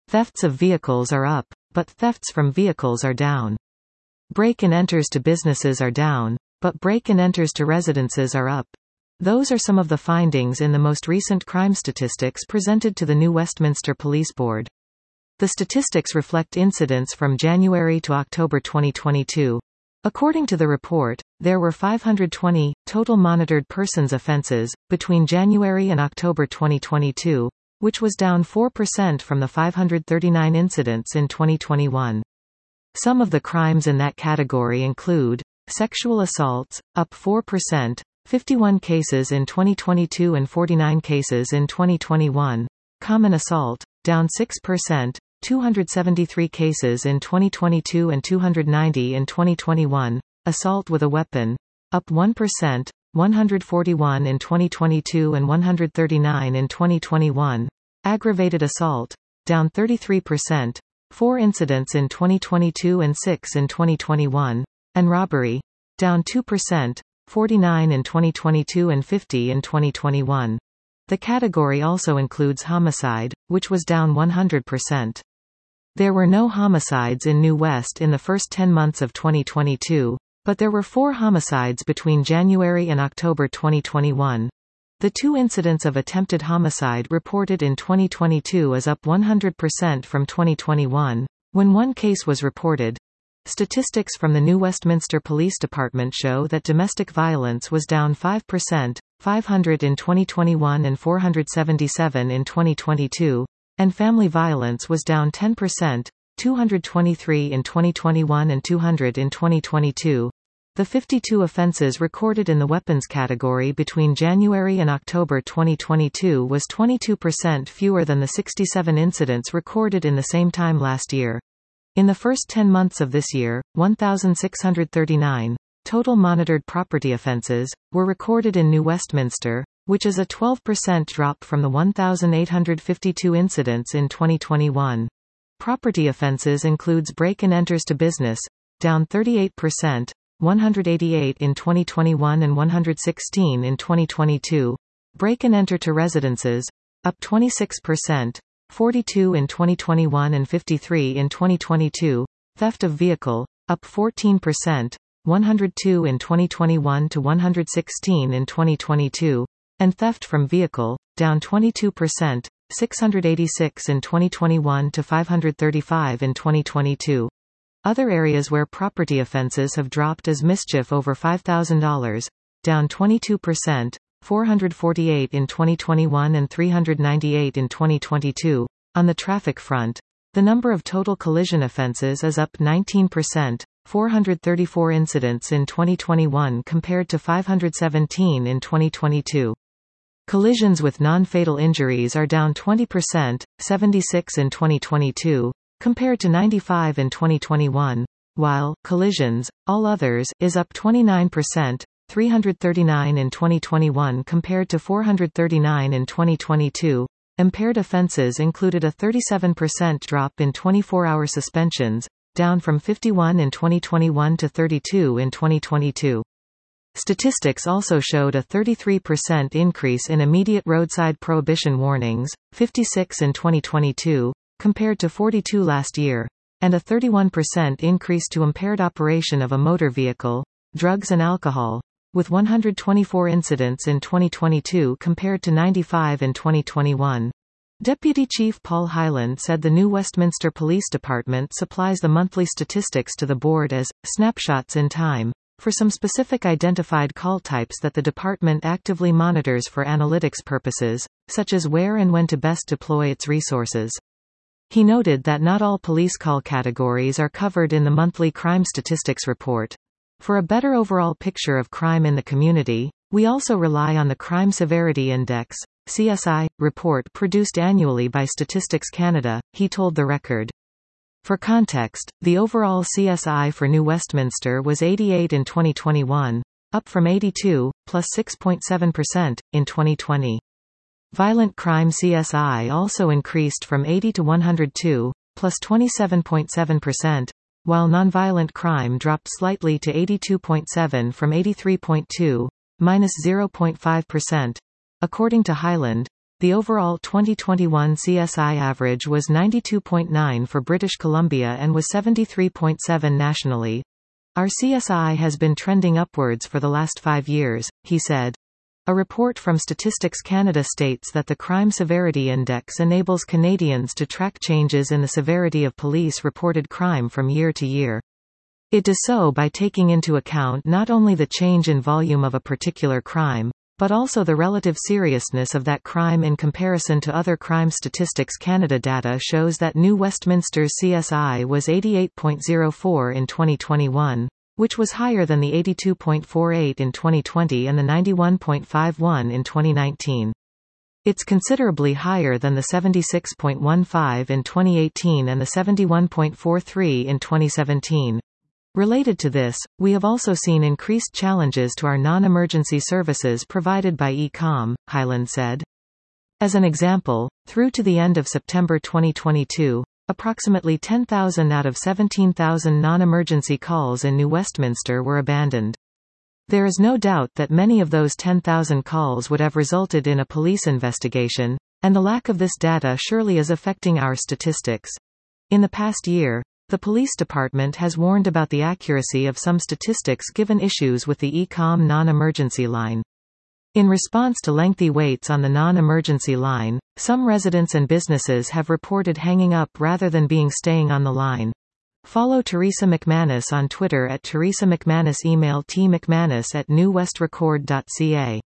Thefts of vehicles are up, but thefts from vehicles are down. Break-and-enters to businesses are down, but break-and-enters to residences are up. Those are some of the findings in the most recent crime statistics presented to the New Westminster Police Board. The statistics reflect incidents from January to October 2022. According to the report, there were 520 total monitored persons offences between January and October 2022, which was down 4% from the 539 incidents in 2021. Some of the crimes in that category include sexual assaults, up 4%, 51 cases in 2022 and 49 cases in 2021, common assault, down 6%, 273 cases in 2022 and 290 in 2021, assault with a weapon, up 1%, 141 in 2022 and 139 in 2021, aggravated assault, down 33%, 4 incidents in 2022 and 6 in 2021, and robbery, down 2%, 49 in 2022 and 50 in 2021. The category also includes homicide, which was down 100%. There were no homicides in New West in the first 10 months of 2022, but there were 4 homicides between January and October 2021. The 2 incidents of attempted homicide reported in 2022 is up 100% from 2021, when 1 case was reported. Statistics from the New Westminster Police Department show that domestic violence was down 5%, 500 in 2021 and 477 in 2022, and family violence was down 10%, 223 in 2021 and 200 in 2022. The 52 offences recorded in the weapons category between January and October 2022 was 22% fewer than the 67 incidents recorded in the same time last year. In the first 10 months of this year, 1,639 total monitored property offences were recorded in New Westminster, which is a 12% drop from the 1,852 incidents in 2021. Property offences includes break-and-enters to business, down 38%, 188 in 2021 and 116 in 2022. Break-and-enter to residences, up 26%, 42 in 2021 and 53 in 2022. Theft of vehicle, up 14%, 102 in 2021 to 116 in 2022. And theft from vehicle, down 22%, 686 in 2021 to 535 in 2022. Other areas where property offences have dropped is mischief over $5,000, down 22%, 448 in 2021 and 398 in 2022. On the traffic front, the number of total collision offences is up 19%, 434 incidents in 2021 compared to 517 in 2022. Collisions with non-fatal injuries are down 20%, 76 in 2022, compared to 95 in 2021, while collisions, all others, is up 29%, 339 in 2021 compared to 439 in 2022. Impaired offences included a 37% drop in 24-hour suspensions, down from 51 in 2021 to 32 in 2022. Statistics also showed a 33% increase in immediate roadside prohibition warnings, 56 in 2022, compared to 42 last year, and a 31% increase to impaired operation of a motor vehicle, drugs and alcohol, with 124 incidents in 2022 compared to 95 in 2021. Deputy Chief Paul Hyland said the New Westminster Police Department supplies the monthly statistics to the board as snapshots in time for some specific identified call types that the department actively monitors for analytics purposes, such as where and when to best deploy its resources. He noted that not all police call categories are covered in the monthly crime statistics report. For a better overall picture of crime in the community, we also rely on the Crime Severity Index, CSI, report produced annually by Statistics Canada, he told The Record. For context, the overall CSI for New Westminster was 88 in 2021, up from 82, plus 6.7%, in 2020. Violent crime CSI also increased from 80 to 102, plus 27.7%, while nonviolent crime dropped slightly to 82.7 from 83.2, minus 0.5%. According to Hyland, The overall 2021 CSI average was 92.9 for British Columbia and was 73.7 nationally. Our CSI has been trending upwards for the last 5 years, he said. A report from Statistics Canada states that the Crime Severity Index enables Canadians to track changes in the severity of police-reported crime from year to year. It does so by taking into account not only the change in volume of a particular crime, but also the relative seriousness of that crime in comparison to other Crime Statistics Canada data shows that New Westminster's CSI was 88.04 in 2021, which was higher than the 82.48 in 2020 and the 91.51 in 2019. It's considerably higher than the 76.15 in 2018 and the 71.43 in 2017. Related to this, we have also seen increased challenges to our non-emergency services provided by e-com, Hyland said. As an example, through to the end of September 2022, approximately 10,000 out of 17,000 non-emergency calls in New Westminster were abandoned. There is no doubt that many of those 10,000 calls would have resulted in a police investigation, and the lack of this data surely is affecting our statistics. In the past year, the police department has warned about the accuracy of some statistics given issues with the e-com non-emergency line. In response to lengthy waits on the non-emergency line, some residents and businesses have reported hanging up rather than staying on the line. Follow Teresa McManus on Twitter at Teresa McManus. Email tmcmanus@newwestrecord.ca.